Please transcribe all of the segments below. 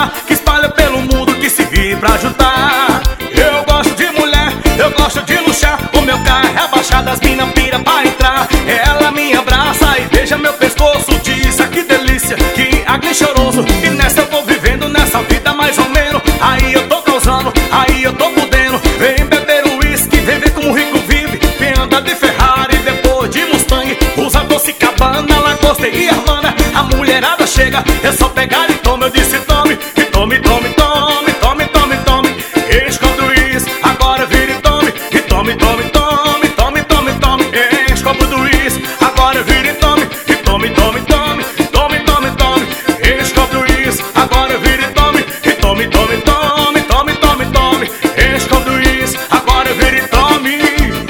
gastar, que espalha pelo mundo, que se vive pra ajudar. Eu gosto de mulher, eu gosto de luxar. O meu carro é abaixado, as mina pira pra entrar. Ela me abraça e beija meu pescoço, diz: ah, que delícia, que agle choroso. E nessa eu tô vivendo, nessa vida mais ou menos. Aí eu tô causando, aí eu tô podendo. Vem beber um uísque, vem ver como o rico vive. Vem andar de Ferrari, depois de Mustang. Usa doce cabana, lagosta e Havana. A mulherada chega, é só pegar e toma. Eu disse: tome, e tome, tome, tome, tome, tome, tome. Enche copo do uísque, agora vira e tome. E tome, tome, tome, tome, tome, tome. Enche copo do uísque, agora vira e tome. E tome, tome, tome, tome, tome, tome. Enche copo do uísque, agora vira e tome. E tome, tome, tome, tome, tome, tome. Enche copo do uísque, agora vira e tome.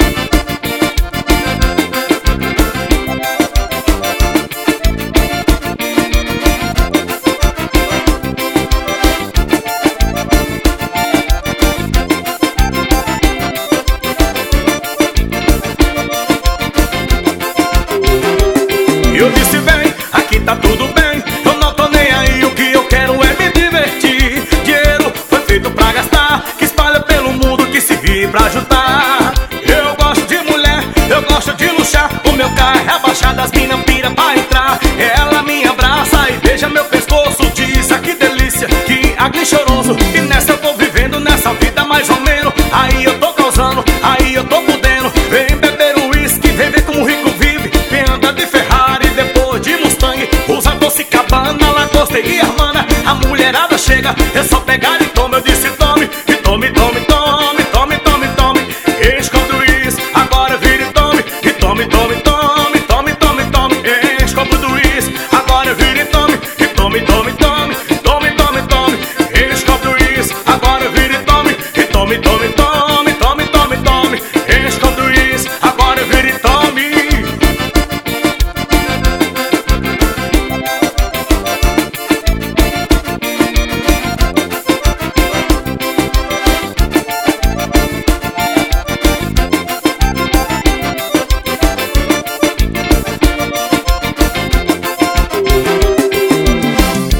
Eu disse: vem, aqui tá tudo bem. Eu não tô nem aí, o que eu quero é me divertir. Dinheiro foi feito pra gastar, que espalha pelo mundo, que se vive pra ajudar. Eu gosto de mulher, eu gosto de luxar. O meu carro é abaixado, as mina pira pra entrar. Ela me abraça e beija meu pescoço, diz: ah, que delícia, que agle choroso. E nessa eu tô vivendo, nessa vida mais ou menos. Aí eu tô causando, aí eu tô podendo. Vem beber um uísque, vem ver como o rico vive. Vem andar de Ferrari, depois de Mustang. Usa doce cabana, lagosta e Havana. A mulherada chega, é só pegar e toma. Eu disse: tome, e tome, tome,